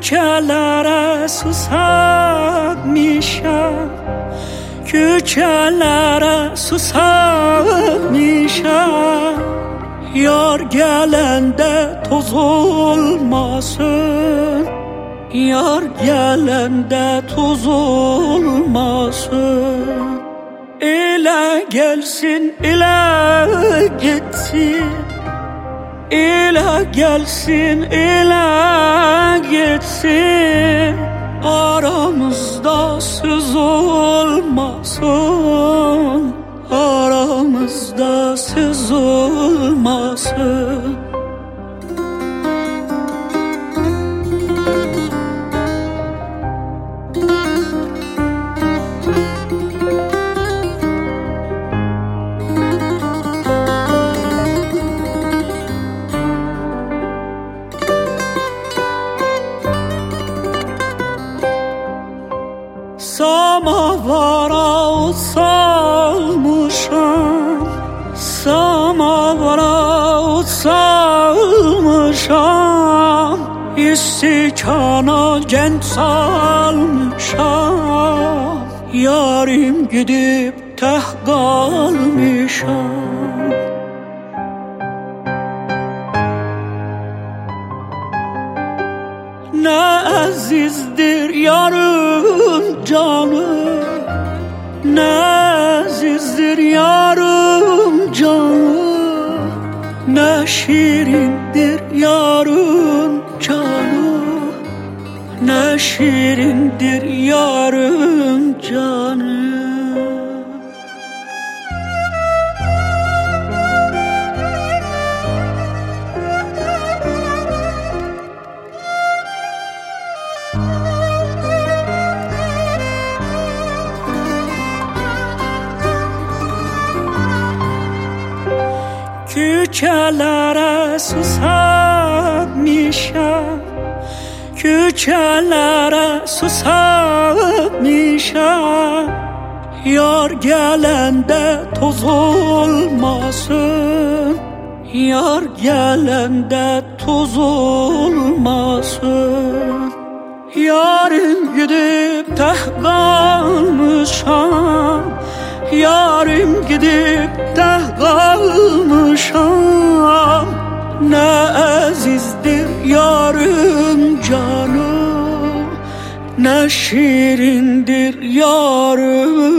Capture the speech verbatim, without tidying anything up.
Küçelere susamışam, küçelere susamışam. Yar gelende toz olmasın, yar gelende toz olmasın. Ele gelsin, ele gitsin, ele gelsin, ele gitsin. Aramızda söz olmasın, aramızda söz olmasın. Samavara ot salmışam, samavara ot salmışam. İstikana genç salmışam, yarim gidip teh kalmışam. Ne azizdir yarım canı, ne azizdir yarım canı, ne şirindir yarım canı, ne şirindir yarım canı. Küçelere susamışam, küçelere susamışam. Yar gelende toz olmasın, yar gelende toz olmasın. Yarim gidip teh kalmışam, yarim gidip teh kalmışam. Ne azizdir yarım canım, ne şirindir yarım